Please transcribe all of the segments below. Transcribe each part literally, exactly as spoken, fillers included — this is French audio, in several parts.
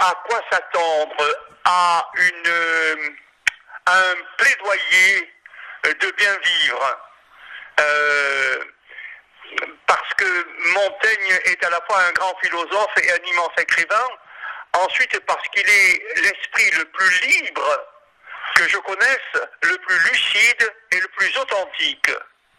à quoi s'attendre? À une, un plaidoyer de bien vivre. Euh, parce que Montaigne est à la fois un grand philosophe et un immense écrivain. Ensuite, parce qu'il est l'esprit le plus libre que je connaisse, le plus lucide et le plus authentique.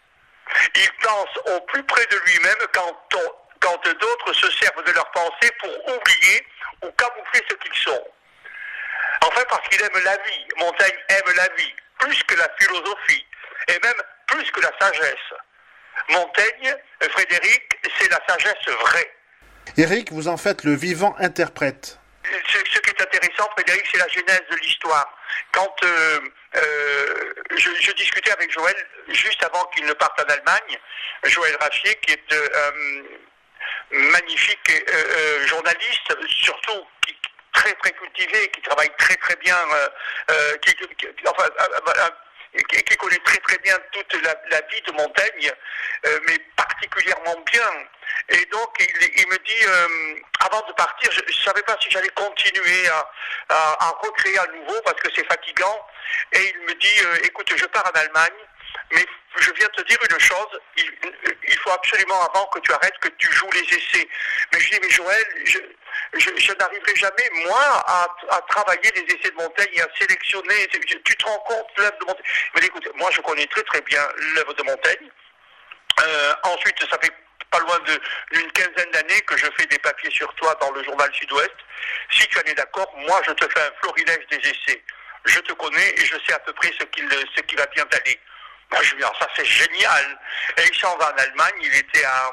Il pense au plus près de lui-même quand, on, quand d'autres se servent de leur pensée pour oublier ou camoufler ce qu'ils sont. Enfin, parce qu'il aime la vie. Montaigne aime la vie, plus que la philosophie, et même plus que la sagesse. Montaigne, Frédéric, c'est la sagesse vraie. Éric, vous en faites le vivant interprète. Ce, ce qui est intéressant, Frédéric, c'est la genèse de l'histoire. Quand euh, euh, je, je discutais avec Joël, juste avant qu'il ne parte en Allemagne, Joël Raffier, qui est euh, magnifique euh, euh, journaliste, surtout qui très très cultivé, qui travaille très très bien, euh, euh, qui, qui, enfin, euh, euh, qui, qui connaît très très bien toute la, la vie de Montaigne, euh, mais particulièrement bien. Et donc il, il me dit, euh, avant de partir, je ne savais pas si j'allais continuer à, à, à recréer à nouveau parce que c'est fatigant. Et il me dit, euh, écoute, je pars en Allemagne, mais je viens te dire une chose, il, il faut absolument avant que tu arrêtes, que tu joues les essais. Mais je dis, mais Joël, je, je, je n'arriverai jamais, moi, à, à travailler les essais de Montaigne et à sélectionner. Tu te rends compte l'œuvre de Montaigne? Mais écoute, moi je connais très très bien l'œuvre de Montaigne. Euh, ensuite, ça fait pas loin de, d'une quinzaine d'années que je fais des papiers sur toi dans le journal Sud-Ouest. Si tu en es d'accord, moi je te fais un florilège des essais. Je te connais et je sais à peu près ce, qu'il, ce qui va bien t'aller. Moi, je me dis, ça c'est génial. Et il s'en va en Allemagne, il était à,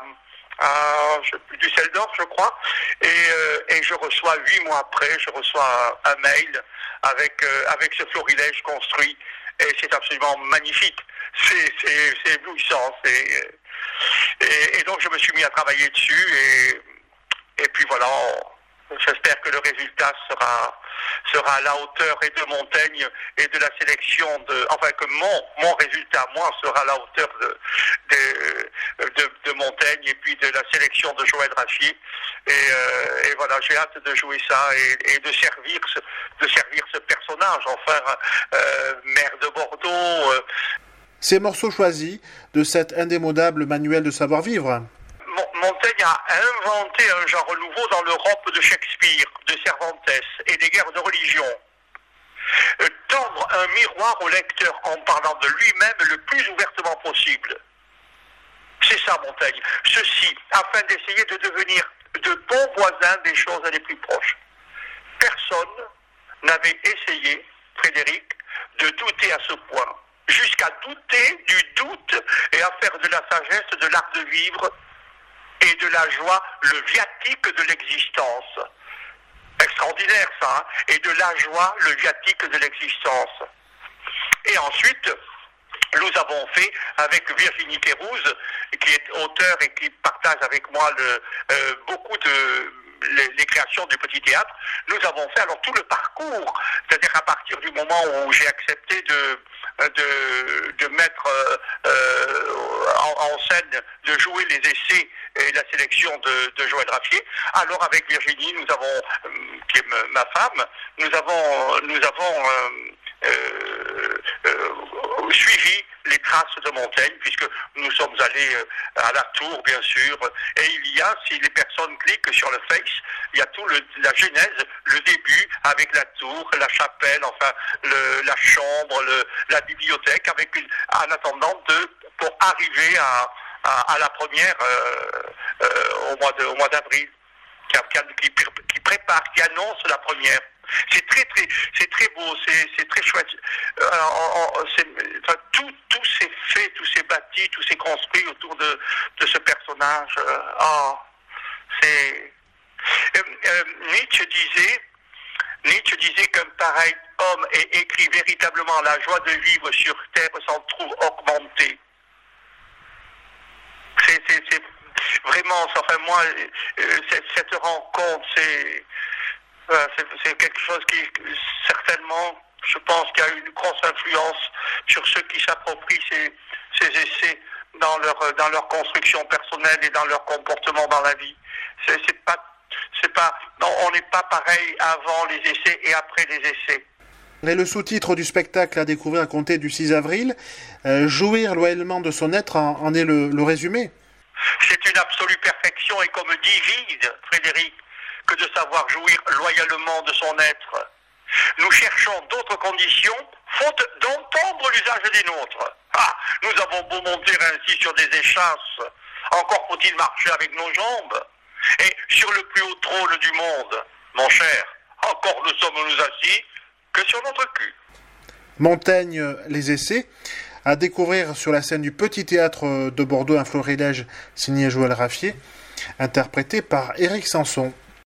à je sais plus, Düsseldorf, je crois. Et, euh, et je reçois, huit mois après, je reçois un, un mail avec, euh, avec ce florilège construit. Et c'est absolument magnifique. C'est, c'est, c'est éblouissant. C'est, et, et donc, je me suis mis à travailler dessus. Et, et puis voilà, on, j'espère que le résultat sera, sera à la hauteur et de Montaigne et de la sélection de, enfin que mon, mon résultat, moi, sera à la hauteur de, de, de, de Montaigne et puis de la sélection de Joël Raffier. Et, euh, et voilà, j'ai hâte de jouer ça et, et de servir ce, de servir ce personnage, enfin, euh, maire de Bordeaux. Euh. Ces morceaux choisis de cet indémodable manuel de savoir-vivre. Montaigne a inventé un genre nouveau dans l'Europe de Shakespeare, de Cervantes et des guerres de religion. Euh, tendre un miroir au lecteur en parlant de lui-même le plus ouvertement possible. C'est ça, Montaigne. Ceci, afin d'essayer de devenir de bons voisins des choses les plus proches. Personne n'avait essayé, Frédéric, de douter à ce point. Jusqu'à douter du doute et à faire de la sagesse, de l'art de vivre et de la joie, le viatique de l'existence. Extraordinaire ça, hein, et de la joie, le viatique de l'existence. Et ensuite, nous avons fait avec Virginie Pérouse, qui est auteure et qui partage avec moi le, euh, beaucoup de les, les créations du Petit Théâtre, nous avons fait alors tout le parcours, c'est-à-dire à partir du moment où j'ai accepté de de, de mettre euh, en, en scène, de jouer les essais et la sélection de, de Joël Raffier. Alors avec Virginie, nous avons, qui est ma femme, nous avons, nous avons euh, euh, euh, suivi les traces de Montaigne, puisque nous sommes allés à la Tour, bien sûr, et il y a, si les personnes cliquent sur le Face, il y a tout le, la genèse, le début, avec la tour, la chapelle, enfin, le, la chambre, le, la bibliothèque, avec une, en attendant de, pour arriver à, à, à la première euh, euh, au mois de, au mois d'avril, qui, qui, qui prépare, qui annonce la première. C'est très très c'est très beau, c'est c'est très chouette. Alors, c'est, enfin, tout tout s'est fait, tout s'est bâti, tout s'est construit autour de de ce personnage. Oh, c'est euh, euh, Nietzsche disait Nietzsche disait qu'un pareil homme ait écrit véritablement la joie de vivre sur terre s'en trouve augmentée. C'est c'est c'est vraiment, enfin moi, euh, cette, cette rencontre, c'est C'est, c'est quelque chose qui, certainement, je pense qu'il y a une grosse influence sur ceux qui s'approprient ces, ces essais dans leur, dans leur construction personnelle et dans leur comportement dans la vie. C'est, c'est pas, C'est pas, non, on n'est pas pareil avant les essais et après les essais. Et le sous-titre du spectacle à découvrir à compter du six avril, euh, jouir loyalement de son être, en, en est le, le résumé. C'est une absolue perfection et comme dit Gide, Frédéric, que de savoir jouir loyalement de son être. Nous cherchons d'autres conditions, faute d'entendre l'usage des nôtres. Ah, nous avons beau monter ainsi sur des échasses, encore faut-il marcher avec nos jambes. Et sur le plus haut trône du monde, mon cher, encore ne sommes-nous assis que sur notre cul. Montaigne, les essais, à découvrir sur la scène du Petit Théâtre de Bordeaux, un florilège signé Joël Raffier, interprété par Éric Sanson.